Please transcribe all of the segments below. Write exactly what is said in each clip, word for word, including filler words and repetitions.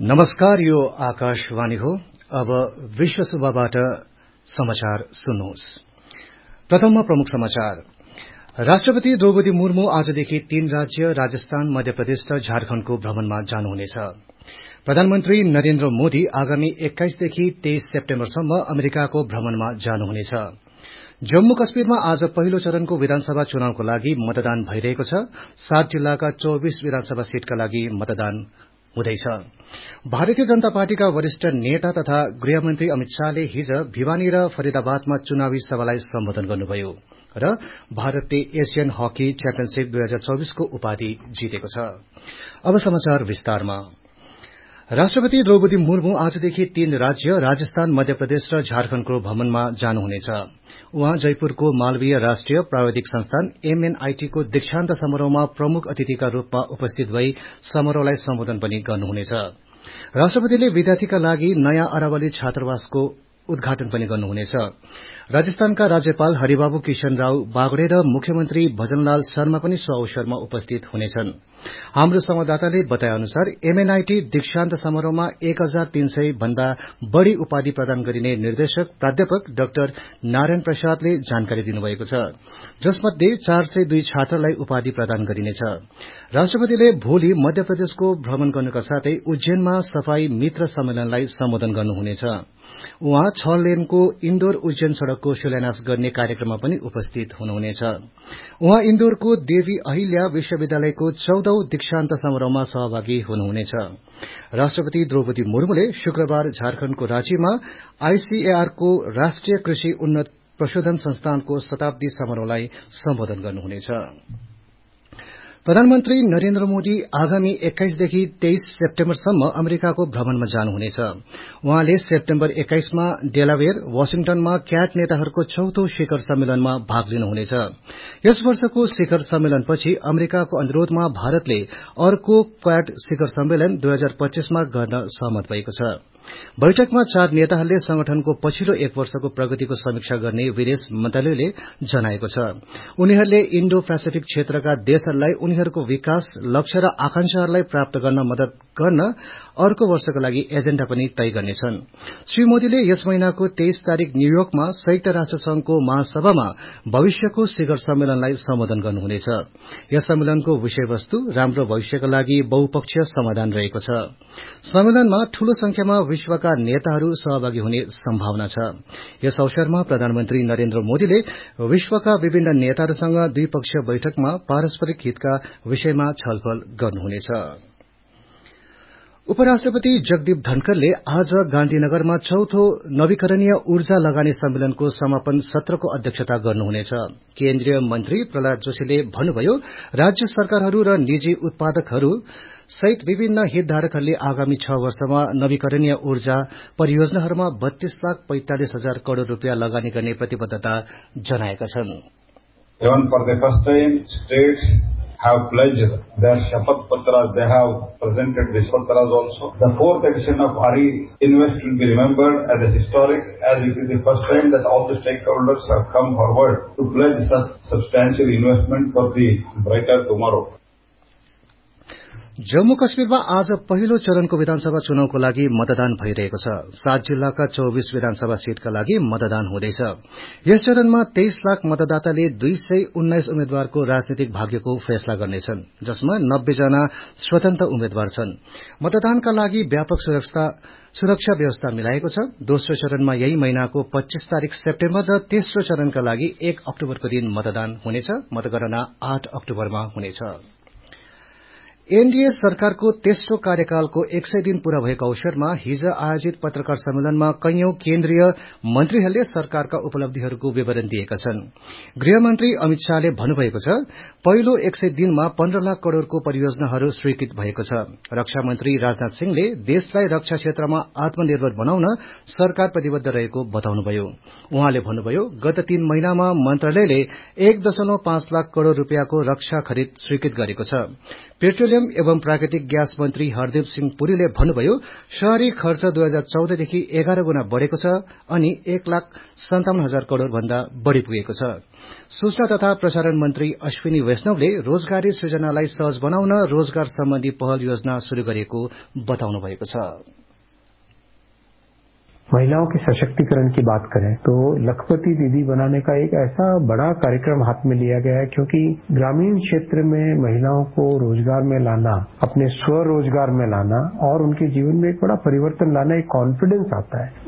नमस्कार, यो आकाशवाणी हो। अब विश्व सभाबाट समाचार सुन्नुहोस्। प्रथममा प्रमुख समाचार। राष्ट्रपति द्रौपदी मुर्मू आजदेखि तीन राज्य राजस्थान, मध्य प्रदेश र झारखण्डको भ्रमणमा जानुहुनेछ। प्रधानमन्त्री नरेन्द्र मोदी आगामी एक्काइसदेखि तेइस सेप्टेम्बरसम्म अमेरिकाको भ्रमणमा जानुहुनेछ। जम्मू कश्मीरमा आज पहिलो चरणको विधानसभा चुनावको लागि मतदान भइरहेको छ। सात जिल्लाका चौबीस विधानसभा सीटका लागि मतदान हुँदैछ। भारतीय जनता पार्टीका वरिष्ठ नेता तथा गृहमन्त्री अमित शाहले हिज भिवानी र फरिदाबादमा चुनावी सभालाई सम्बोधन गर्नुभयो र भारतले एशियन हकी च्याम्पियनशीप दुई हजार चौबीसको उपाधि जितेको छ। अब समाचार विस्तारमा। राष्ट्रपति द्रौपदी मुर्मू आजदेखि तीन राज्य राजस्थान, मध्य प्रदेश र झारखण्डको भ्रमणमा जानुहुनेछ। उहाँ जयपुरको मालवीय राष्ट्रिय प्राविधिक संस्थान एमएनआईटी को दीक्षान्त समारोहमा प्रमुख अतिथिका रूपमा उपस्थित भई समारोहलाई सम्बोधन पनि गर्नुहुनेछ। राष्ट्रपतिले विद्यार्थीका लागि नयाँ अरावली छात्रावासको उद्घाटन पनि गर्नुहुनेछ। राजस्थानका राज्यपाल हरिबाबु किशन राव बागडे र मुख्यमन्त्री भजनलाल शर्मा पनि सो अवसरमा उपस्थित हुनेछन्। हाम्रो संवाददाताले बताए अनुसार एमएनआईटी दीक्षान्त समारोहमा एक हजार तीन सय भन्दा बढ़ी उपाधि प्रदान गरिने निर्देशक प्राध्यापक डाक्टर नारायण प्रसादले जानकारी दिनुभएको छ, जसमध्ये चार सय दुई छात्रलाई उपाधि प्रदान गरिनेछ। राष्ट्रपतिले भोलि मध्य प्रदेशको भ्रमण गर्नुका साथै उज्जैनमा सफाई मित्र सम्मेलनलाई सम्बोधन गर्नुहुनेछ। उहाँ छ लेनको इन्दौर उज्जैन सड़कको शिलान्यास गर्ने कार्यक्रममा पनि उपस्थित हुनुहुनेछ। उहाँ इन्दौरको देवी अहिल्या विश्वविद्यालयको चौधौं दीक्षान्त समारोहमा सहभागी हुनुहुनेछ। राष्ट्रपति द्रौपदी मुर्मूले शुक्रबार झारखण्डको राँचीमा आईसीएआर को राष्ट्रिय कृषि उन्नत प्रशोधन संस्थानको शताब्दी समारोहलाई सम्बोधन गर्नुहुनेछ। प्रधानमन्त्री नरेन्द्र मोदी आगामी एक्काइसदेखि तेइस सेप्टेम्बरसम्म अमेरिकाको भ्रमणमा जानुहुनेछ। उहाँले सेप्टेम्बर एक्काइसमा डेलावेयर, वाशिंटनमा क्याट नेताहरूको चौथो शिखर सम्मेलनमा भाग लिनुहुनेछ। यस वर्षको शिखर सम्मेलनपछि अमेरिकाको अनुरोधमा भारतले अर्को क्वाड शिखर सम्मेलन दुई हजार पच्चीसमा गर्न सहमत भएको छ। बैठकमा चार नेताहरूले संगठनको पछिल्लो एक वर्षको प्रगतिको समीक्षा गर्ने विदेश मन्त्रालयले जनाएको छ। उनीहरूले इण्डो पेसिफिक क्षेत्रका देशहरूलाई उनीहरूको विकास लक्ष्य र आकांक्षाहरूलाई प्राप्त गर्न मदत गर्न अर्को वर्षका लागि एजेण्डा पनि तय गर्नेछन्। श्री मोदीले यस महिनाको तेइस तारिक न्यूयोर्कमा संयुक्त राष्ट्र संघको महासभामा भविष्यको शिखर सम्मेलनलाई सम्बोधन गर्नुहुनेछ। यस सम्मेलनको विषयवस्तु राम्रो भविष्यका लागि बहुपक्षीय समाधान रहेको छ। सम्मेलनमा ठूलो संख्यामा विश्वका नेताहरू सहभागी हुने सम्भावना छ। यस अवसरमा प्रधानमन्त्री नरेन्द्र मोदीले विश्वका विभिन्न नेताहरूसँग द्विपक्षीय बैठकमा पारस्परिक हितका विषयमा छलफल गर्नुहुनेछ। उपराष्ट्रपति जगदीप धनखड़ले आज गांधीनगरमा चौथो नवीकरणीय ऊर्जा लगानी सम्मेलनको समापन सत्रको अध्यक्षता गर्नुहुनेछ। केन्द्रीय मन्त्री प्रहलाद जोशीले भन्नुभयो, राज्य सरकारहरू र निजी उत्पादकहरू सहित विभिन्न हितधारकहरूले आगामी छ वर्षमा नवीकरणीय ऊर्जा परियोजनाहरूमा बत्तीस लाख पैंतालिस हजार करोड़ रूपियाँ लगानी गर्ने प्रतिबद्धता जनाएका छन्। Even for the first time, states have pledged their Shapath Patras. They have presented the Patras also. The fourth edition of R E Invest will be remembered as a historic, as it is the first time that all the stakeholders have come forward to pledge such substantial investment for the brighter tomorrow. Jammu कश्मीरमा आज पहिलो चरणको विधानसभा चुनावको लागि मतदान भइरहेको छ। सात जिल्लाका चौबीस विधानसभा सीटका लागि मतदान हुँदैछ। यस चरणमा तेइस लाख मतदाताले दुई सय उन्नाइस उम्मेद्वारको राजनीतिक भाग्यको फैसला गर्नेछन्, जसमा नब्बे जना स्वतन्त्र उम्मेद्वार छन्। मतदानका लागि व्यापक सुरक्षा व्यवस्था मिलाएको छ। दोस्रो चरणमा यही महिनाको पच्चीस तारिक सेप्टेम्बर र तेस्रो चरणका लागि एक अक्टोबरको दिन मतदान हुनेछ। मतगणना आठ अक्टोबरमा हुनेछ। एनडीए सरकारको तेस्रो कार्यकालको एक सय दिन पूरा भएको अवसरमा हिज आयोजित पत्रकार सम्मेलनमा कैयौं केन्द्रीय मन्त्रीहरूले सरकारका उपलब्धिहरूको विवरण दिएका छन्। गृहमन्त्री अमित शाहले भन्नुभएको छ, पहिलो एक सय दिनमा पन्ध्र लाख करोड़को परियोजनाहरू स्वीकृत भएको छ। रक्षा मन्त्री राजनाथ सिंहले देशलाई रक्षा क्षेत्रमा आत्मनिर्भर बनाउन सरकार प्रतिबद्ध रहेको बताउनुभयो। उहाँले भन्नुभयो, गत तीन महिनामा मन्त्रालयले एक दशमलव पाँच लाख करोड़ रूपियाँको रक्षा खरिद स्वीकृत गरेको छ। पेट्रोलियम पेट्रोलियम एवं प्राकृतिक ग्यास मन्त्री हरदीप सिंह पुरीले भन्नुभयो शहरी खर्च दुई हजार चौध देखि एघार गुणा बढ़ेको छ अनि एक लाख सन्ताउन्न हजार करोड़ भन्दा बढ़ी पुगेको छ। सूचना तथा प्रसारण मन्त्री अश्विनी वैष्णवले रोजगारी सृजनालाई सहज बनाउन रोजगार सम्बन्धी पहल योजना शुरू गरिएको बताउनु भएको छ। महिलाओं के सशक्तिकरण की बात करें तो लखपति दीदी बनाने का एक ऐसा बड़ा कार्यक्रम हाथ में लिया गया है, क्योंकि ग्रामीण क्षेत्र में महिलाओं को रोजगार में लाना, अपने स्वरोजगार में लाना और उनके जीवन में एक बड़ा परिवर्तन लाना, एक कॉन्फिडेंस आता है।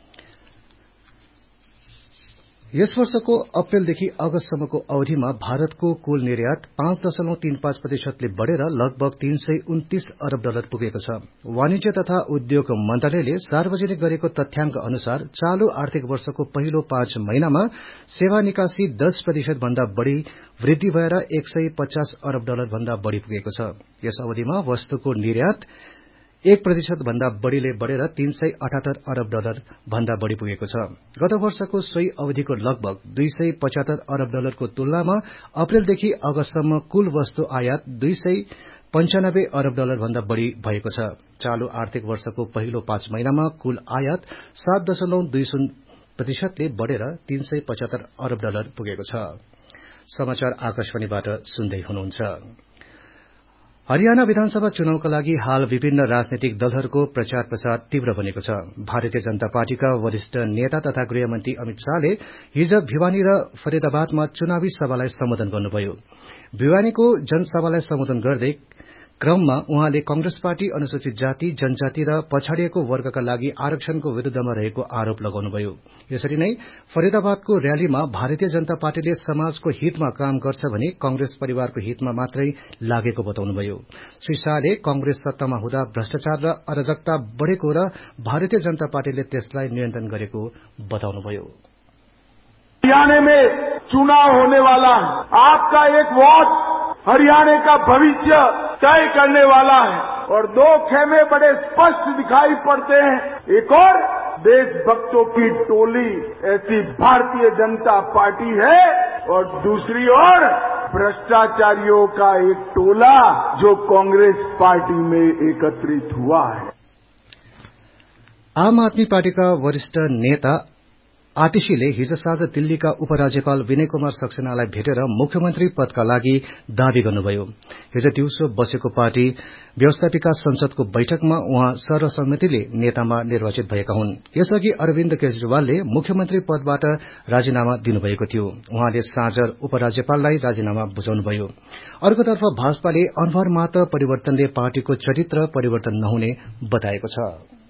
यस वर्षको अप्रेलदेखि अगस्तसम्मको अवधिमा भारतको कुल निर्यात पाँच दशमलव तीन पाँच प्रतिशतले बढ़ेर लगभग तीन सय उन्तीस अरब डलर पुगेको छ। वाणिज्य तथा उद्योग मन्त्रालयले सार्वजनिक गरेको तथ्याङ्क अनुसार चालू आर्थिक वर्षको पहिलो पाँच महिनामा सेवा निकासी दस प्रतिशत भन्दा बढ़ी वृद्धि भएर एक सय पचास अरब डलर भन्दा बढ़ी पुगेको छ। यस अवधिमा वस्तुको निर्यात एक प्रतिशत भन्दा बढ़ीले बढ़ेर तीन सय अठहत्तर अरब डलर भन्दा बढ़ी पुगेको छ। गत वर्षको सोही अवधिको लगभग दुई सय पचहत्तर अरब डलरको तुलनामा अप्रेलदेखि अगस्तसम्म कुल वस्तु आयात दुई सय पञ्चानब्बे अरब डलर भन्दा बढ़ी भएको छ। चालू आर्थिक वर्षको पहिलो पाँच महिनामा कुल आयात सात दशमलव दुई शून्य प्रतिशतले बढ़ेर तीन सय पचहत्तर अरब डलर पुगेको छ। समाचार आकाशवाणीबाट सुन्दै हुनुहुन्छ। हरियाणा विधानसभा चुनावका लागि हाल विभिन्न राजनैतिक दलहरूको प्रचार प्रसार तीव्र बनेको छ। भारतीय जनता पार्टीका वरिष्ठ नेता तथा गृहमन्त्री अमित शाहले हिज भिवानी र फरिदाबादमा चुनावी सभालाई सम्बोधन गर्नुभयो। भिवानीको जनसभालाई सम्बोधन गर्दै क्रममा उहाँले कांग्रेस पार्टी अनुसूचित जाति, जनजाति र पछाडिएको वर्गका लागि आरक्षणको विरूद्धमा रहेको आरोप लगाउनुभयो। यसरी नै फरिदाबादको रयालीमा भारतीय जनता पार्टीले समाजको हितमा काम गर्छ भने कांग्रेस परिवारको हितमा मात्रै लागेको बताउनुभयो। श्री शाहले कांग्रेस सत्तामा हुँदा भ्रष्टाचार र अराजकता बढ़ेको र भारतीय जनता पार्टीले त्यसलाई नियन्त्रण गरेको बताउनुभयो। हरियाणा में चुनाव होने वाला है, आपका एक वोट हरियाणा का भविष्य तय करने वाला है और दो खेमे बड़े स्पष्ट दिखाई पड़ते हैं। एक और देशभक्तों की टोली ऐसी भारतीय जनता पार्टी है और दूसरी ओर भ्रष्टाचारियों का एक टोला जो कांग्रेस पार्टी में एकत्रित हुआ है। आम आदमी पार्टीका वरिष्ठ नेता आतिशीले हिज साँझ दिल्लीका उपराज्यपाल विनय कुमार सक्सेनालाई भेटेर मुख्यमन्त्री पदका लागि दावी गर्नुभयो। हिज दिउँसो बसेको पार्टी व्यवस्थापिका संसदको बैठकमा उहाँ सर्वसम्मतिले नेतामा निर्वाचित भएका हुन्। यसअघि अरविन्द केजरीवालले मुख्यमन्त्री पदबाट राजीनामा दिनुभएको थियो। उहाँले साँझ उपराज्यपाललाई राजीनामा बुझाउनुभयो। अर्कोतर्फ भाजपाले अनुहार मात्र परिवर्तनले पार्टीको चरित्र परिवर्तन नहुने बताएको छ।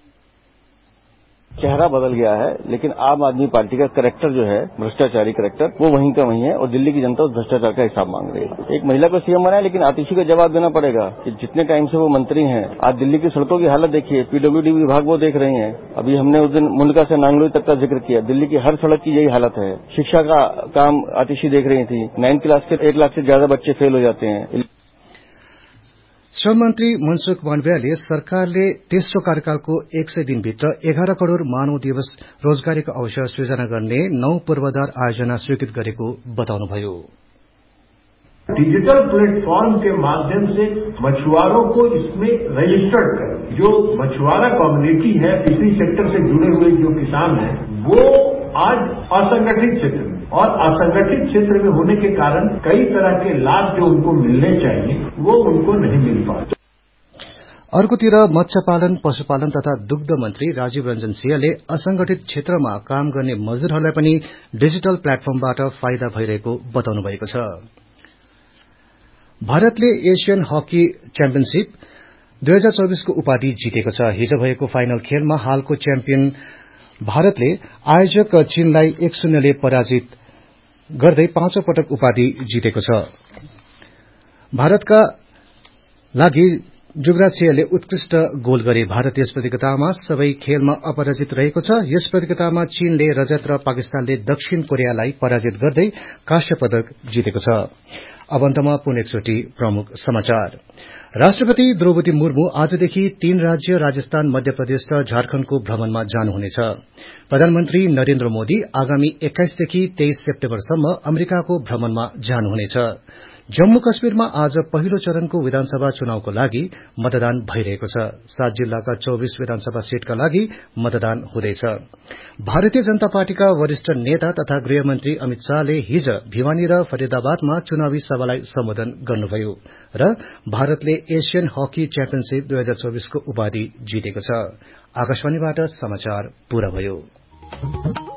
चेहरा बदल गया है, लेकिन आम आदमी पार्टी का कैरेक्टर जो है, भ्रष्टाचारी कैरेक्टर, वो वहीं का वहीं है और दिल्ली की जनता उस भ्रष्टाचार का हिसाब मांग रही है। एक महिला को सीएम बनाया, लेकिन आतिशी को जवाब देना पड़ेगा कि जितने टाइम से वो मंत्री हैं, आज दिल्ली की सड़कों की हालत देखिए, पीडब्ल्यूडी विभाग वो देख रहे हैं। अभी हमने उस दिन मुंडका से नांगलोई तक का जिक्र किया, दिल्ली की हर सड़क की यही हालत है। शिक्षा का काम आतिशी देख रही थी, नाइन्थ क्लास के एक लाख से ज्यादा बच्चे फेल हो जाते हैं। श्रम मंत्री मनसुख मांडवियाले सरकारले तेस्रो कार्यकालको एक सय दिनभित्र एघार करोड़ मानव दिवस रोजगारीको अवसर सृजना गर्ने नौ पूर्वाधार आयोजना स्वीकृत गरेको बताउनुभयो। डिजिटल प्लेटफॉर्म के माध्यम से मछुआरों को इसमें रजिस्टर्ड करें। जो मछुआरा कम्युनिटी है, फिशरी सेक्टर से जुड़े हुए जो किसान हैं, वो आज असंगठित क्षेत्र में और असंगठित क्षेत्र में होने के कारण कई तरह के लाभ जो उनको मिलने चाहिए वो उनको नहीं मिल पाते। अर्कोतिर मत्स्य पालन, पशुपालन तथा दुग्ध मन्त्री राजीव रंजन सिंहले असंगठित क्षेत्रमा काम गर्ने मजदूरहरूलाई पनि डिजिटल प्लेटफर्मबाट फाइदा भइरहेको बताउनु भएको छ। भारतले एशियन हकी च्याम्पियनशीप दुई हजार चौबीसको उपाधि जितेको छ। हिज भएको फाइनल खेलमा हालको च्याम्पियन भारतले आयोजक चीनलाई एक शून्यले पराजित गर्दै पाँचौं पटक उपाधि जितेको छ। भारतका लागि जुगराज सिंहले उत्कृष्ट गोल गरे। भारत यस प्रतियोगितामा सबै खेलमा अपराजित रहेको छ। यस प्रतियोगितामा चीनले रजत र पाकिस्तानले दक्षिण कोरियालाई पराजित गर्दै काँस्य पदक जितेको छ। अब अन्तमा पुनः एकचोटि प्रमुख समाचार। राष्ट्रपति द्रौपदी मुर्मू आजदेखि तीन राज्य राजस्थान, मध्य प्रदेश र झारखण्डको भ्रमणमा जानुहुनेछ। प्रधानमन्त्री नरेन्द्र मोदी आगामी एक्काइसदेखि तेइस सेप्टेम्बरसम्म अमेरिकाको भ्रमणमा जानुहुनेछ। जम्मू कश्मीरमा आज पहिलो चरणको विधानसभा चुनावको लागि मतदान भइरहेको छ। सात जिल्लाका चौबीस विधानसभा सीटका लागि मतदान हुँदैछ। भारतीय जनता पार्टीका वरिष्ठ नेता तथा गृहमन्त्री अमित शाहले हिज भिवानी र फरिदाबादमा चुनावी सभालाई सम्बोधन गर्नुभयो र भारतले एशियन हकी च्याम्पियनशीप दुई हजार चौबीस को उपाधि जितेको छ। आकाशवाणीबाट समाचार पूरा भयो।